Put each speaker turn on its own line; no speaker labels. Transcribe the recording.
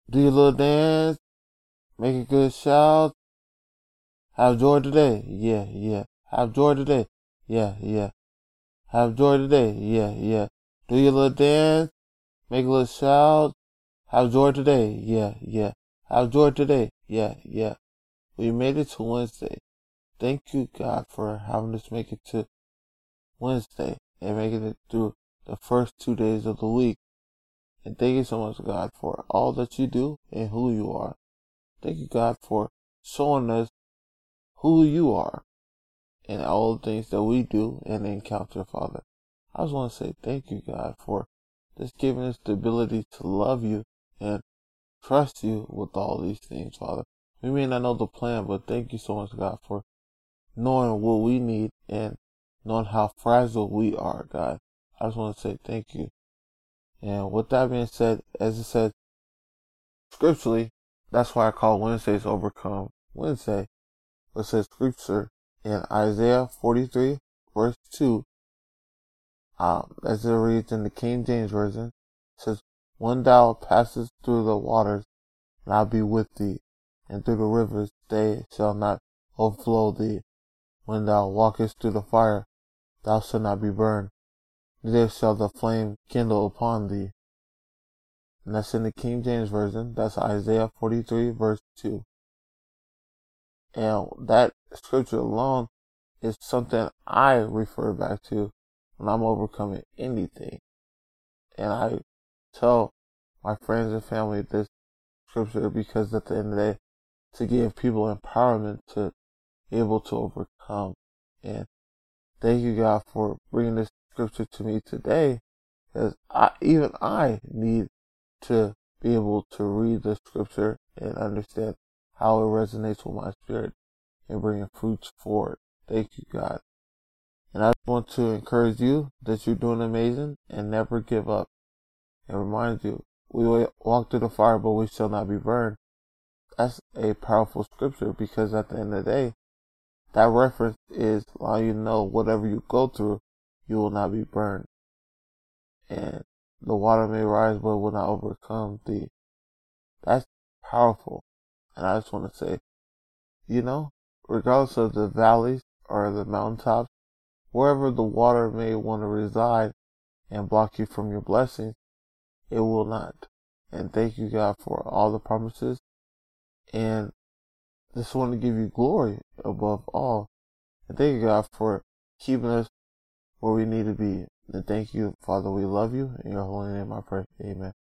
Do your little dance. Make a good shout. Have joy today. Yeah, yeah. Have joy today. Yeah, yeah. Have joy today. Yeah, yeah. Do your little dance. Make a little shout. Have joy today. Yeah, yeah. Have joy today. Yeah, yeah. We made it to Wednesday. Thank you, God, for having us make it to Wednesday and making it through the first 2 days of the week. And thank you so much, God, for all that you do and who you are. Thank you, God, for showing us who you are and all the things that we do and encounter, Father. I just want to say thank you, God, for just giving us the ability to love you and trust you with all these things, Father. We may not know the plan, but thank you so much, God, for knowing what we need and knowing how fragile we are, God. I just want to say thank you. And with that being said, as it said scripturally, that's why I call Wednesdays Overcome Wednesday. It says scripture in Isaiah 43, verse 2, as it reads in the King James Version, it says, "When thou passest through the waters, and I'll be with thee, and through the rivers, they shall not overflow thee. When thou walkest through the fire, thou shalt not be burned, neither shall the flame kindle upon thee." And that's in the King James Version. That's Isaiah 43, verse 2. And that scripture alone is something I refer back to when I'm overcoming anything. And I tell my friends and family this scripture because at the end of the day, to give people empowerment to be able to overcome. And thank you, God, for bringing this scripture to me today, because even I need to be able to read the scripture and understand how it resonates with my spirit and bringing fruits forward. Thank you, God. And I want to encourage you that you're doing amazing and never give up. And remind you, we walk through the fire, but we shall not be burned. That's a powerful scripture because at the end of the day, that reference is allowing you to know whatever you go through, you will not be burned. And the water may rise, but it will not overcome thee. That's powerful. And I just want to say, regardless of the valleys or the mountaintops, wherever the water may want to reside and block you from your blessings, it will not. And thank you, God, for all the promises. And just want to give you glory above all. And thank you, God, for keeping us where we need to be. And thank you, Father, we love you. In your holy name I pray. Amen.